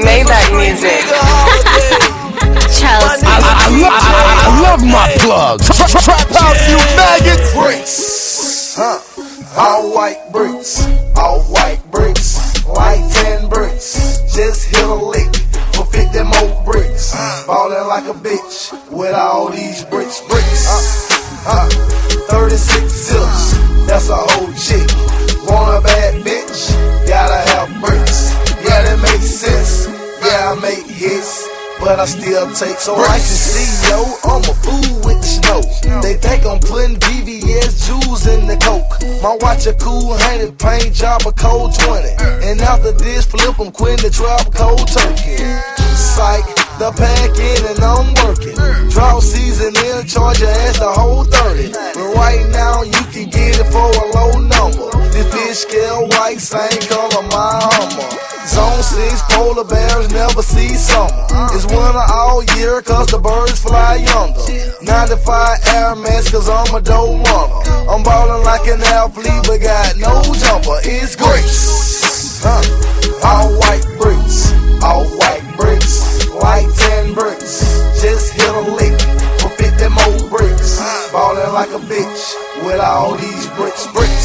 Maybach music. Chelsea. I love my plugs. Trap house, you maggots. Bricks, all white bricks, like 10 bricks. Just hit a lick for 50 more bricks. Ballin' like a bitch with all these bricks. 36 zips, that's a whole chick. Want a bad bitch, gotta have bricks. Yeah, that makes sense. Yeah, I make hits, but I still take so I can see, yo, I'm a fool with the snow. They think I'm putting VVS jewels in the coke. My watch a cool handed paint job a cold 20. And after this flip, I'm quitting the trap cold turkey. Psych, the pack in and I'm working. Drought season in, charge your ass the whole 30. But right now you can get it for a low number. This bitch scale white, same color my Hummer. Zone 6, polar bears never see summer. It's winter all year cause the birds fly yonder. 95 Air Max cause I'm a dope runner. I'm ballin' like an athlete but got no jumper. It's Grace. All white bricks, like 10 bricks. Just hit a lick for 50 more bricks. Ballin' like a bitch with all these bricks.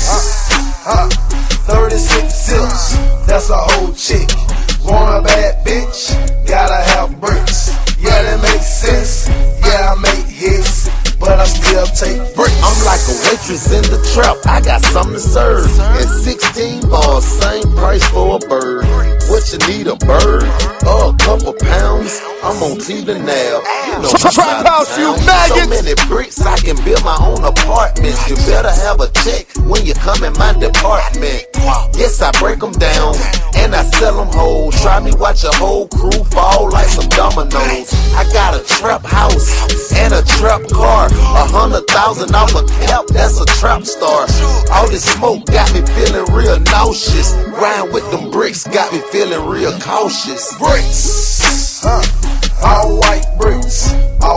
36 zips, that's a whole chick. Want a bad bitch, gotta have bricks. Yeah, that makes sense. Yeah, I make hits, but I still take bricks. I'm like a waitress in the trap, I got something to serve. And 16 bars, same price for a bird. What you need, a bird or a couple pounds? I'm on Cleveland now. You know, Trap house, you maggots. So many bricks, I can build my own apartment. You better have a check when you come in my department. Yes, I break them down and I sell them whole. Try me, watch a whole crew fall like some dominoes. I got a trap house and a trap car. 100,000 off a cap, that's a trap star. All this smoke got me feeling real nauseous. Grind with them bricks got me feeling real cautious. Bricks, all white bricks,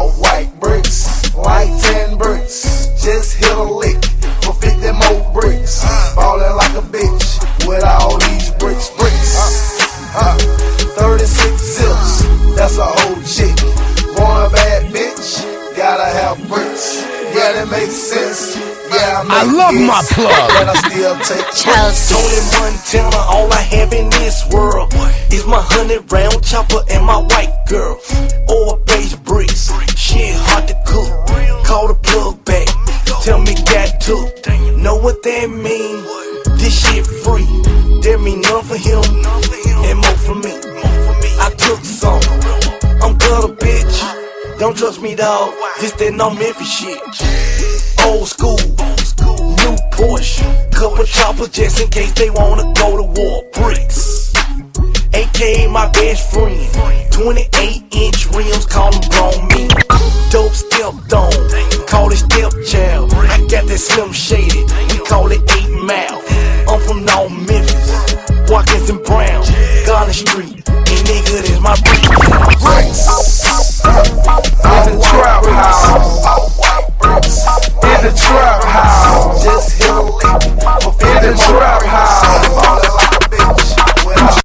like 10 bricks. Just hit a lick for 50 more bricks. Ballin' like a bitch with all these bricks. 36 zips, that's a whole chick. Want a bad bitch, gotta have bricks. Yeah, that makes sense. Yeah, I love my plug. But I still take Chelsea. Tony Montana, all I have in this world is my 100-round chopper and my white girl. Oil-based bricks, shit hard to cook. Call the plug back, tell me got to. Know what that mean? This shit free. That mean none for him and more for me. I took some, I'm gutter, bitch. Don't trust me, dawg. This that no Memphis shit. Old school, new Porsche. Couple choppers just in case they wanna go to war. Bricks, AKA my best friend. 28-inch rims, call them grown